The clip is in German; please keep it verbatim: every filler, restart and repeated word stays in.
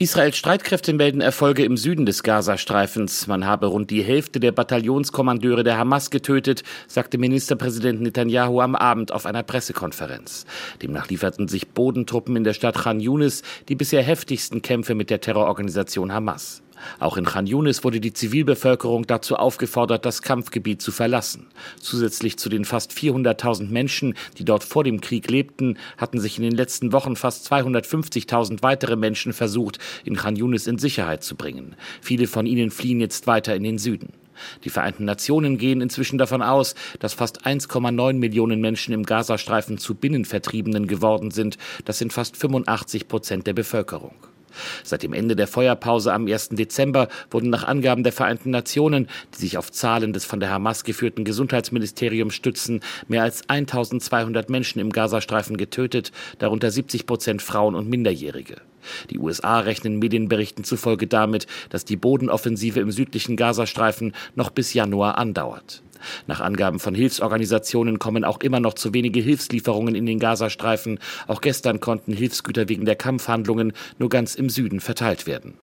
Israels Streitkräfte melden Erfolge im Süden des Gazastreifens. Man habe rund die Hälfte der Bataillonskommandeure der Hamas getötet, sagte Ministerpräsident Netanyahu am Abend auf einer Pressekonferenz. Demnach lieferten sich Bodentruppen in der Stadt Chan Yunis die bisher heftigsten Kämpfe mit der Terrororganisation Hamas. Auch in Chan Yunis wurde die Zivilbevölkerung dazu aufgefordert, das Kampfgebiet zu verlassen. Zusätzlich zu den fast vierhunderttausend Menschen, die dort vor dem Krieg lebten, hatten sich in den letzten Wochen fast zweihundertfünfzigtausend weitere Menschen versucht, in Chan Yunis in Sicherheit zu bringen. Viele von ihnen fliehen jetzt weiter in den Süden. Die Vereinten Nationen gehen inzwischen davon aus, dass fast eins Komma neun Millionen Menschen im Gazastreifen zu Binnenvertriebenen geworden sind. Das sind fast fünfundachtzig Prozent der Bevölkerung. Seit dem Ende der Feuerpause am ersten Dezember wurden nach Angaben der Vereinten Nationen, die sich auf Zahlen des von der Hamas geführten Gesundheitsministeriums stützen, mehr als eintausendzweihundert Menschen im Gazastreifen getötet, darunter siebzig Prozent Frauen und Minderjährige. Die U S A rechnen Medienberichten zufolge damit, dass die Bodenoffensive im südlichen Gazastreifen noch bis Januar andauert. Nach Angaben von Hilfsorganisationen kommen auch immer noch zu wenige Hilfslieferungen in den Gazastreifen. Auch gestern konnten Hilfsgüter wegen der Kampfhandlungen nur ganz im Süden verteilt werden.